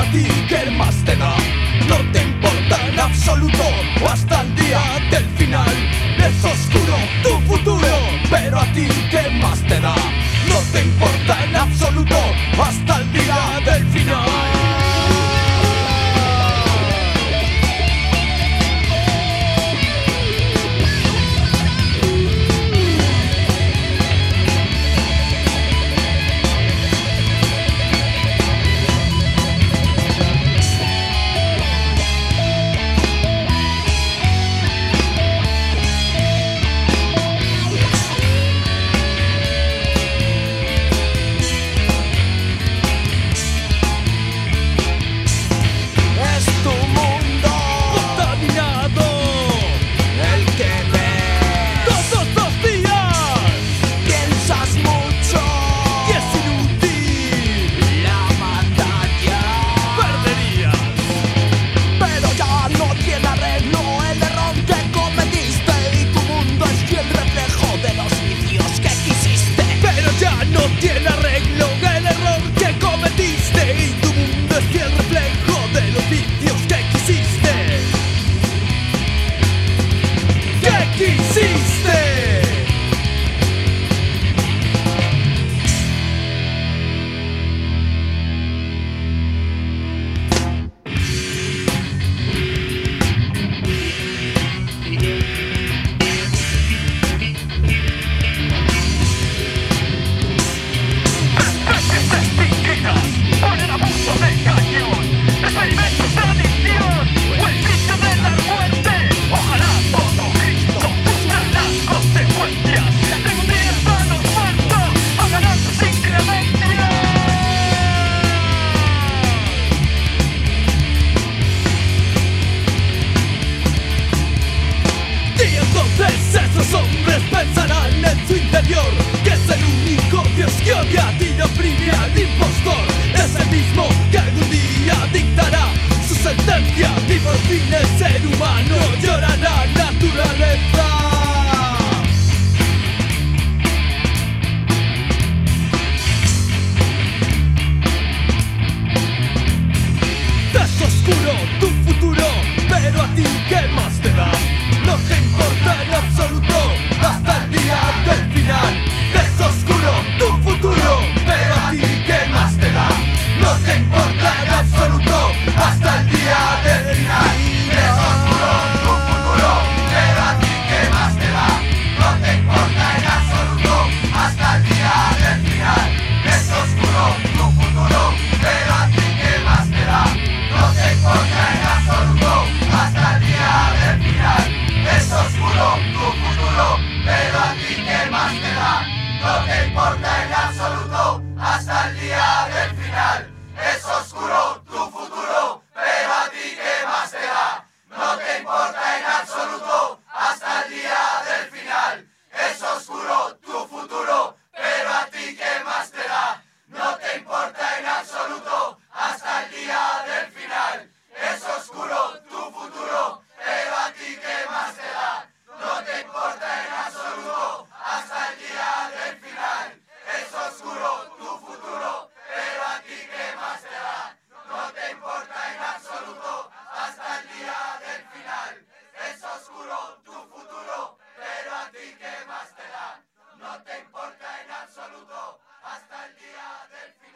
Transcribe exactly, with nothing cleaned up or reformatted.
ti qué más te da. No te importa en absoluto hasta el día del final. Es oscuro tu futuro, pero a ti qué más te da. No te importa en absoluto hasta el día del final. Tiene arreglo el error que cometiste y tu mundo es el reflejo de los vicios que quisiste. ¿Qué quisiste? Esos hombres pensarán en su interior que es el único Dios que odia a ti y oprime al impostor. Es el mismo que algún día dictará su sentencia y por fin el ser humano llorará naturaleza. Es oscuro tu futuro, pero a ti qué más te da. No te importa en absoluto hasta el día del final. Es oscuro tu futuro, pero a ti qué más te da. No te importa en absoluto hasta el día del final. Es oscuro tu futuro, pero a ti qué más te da. No te importa en absoluto hasta el día del final. Es oscuro tu futuro, pero a ti qué más te da. No te importa en absoluto hasta el día del final. Es oscuro tu futuro, pero a ti qué más te da. No te importa en absoluto hasta el día del final. Es oscuro tu futuro, pero a ti qué más te da. No te importa en absoluto hasta el día del final. Es oscuro tu futuro, pero a ti qué más te da. No te importa en absoluto hasta el día del final. Es oscuro tu futuro, pero a ti qué más te da. No te importa en absoluto hasta el día del final. Es oscuro tu futuro, pero a ti qué más te da. No te importa en absoluto hasta el día del final. Es oscuro tu futuro, pero a ti qué más te da. No te importa en absoluto hasta el día del final.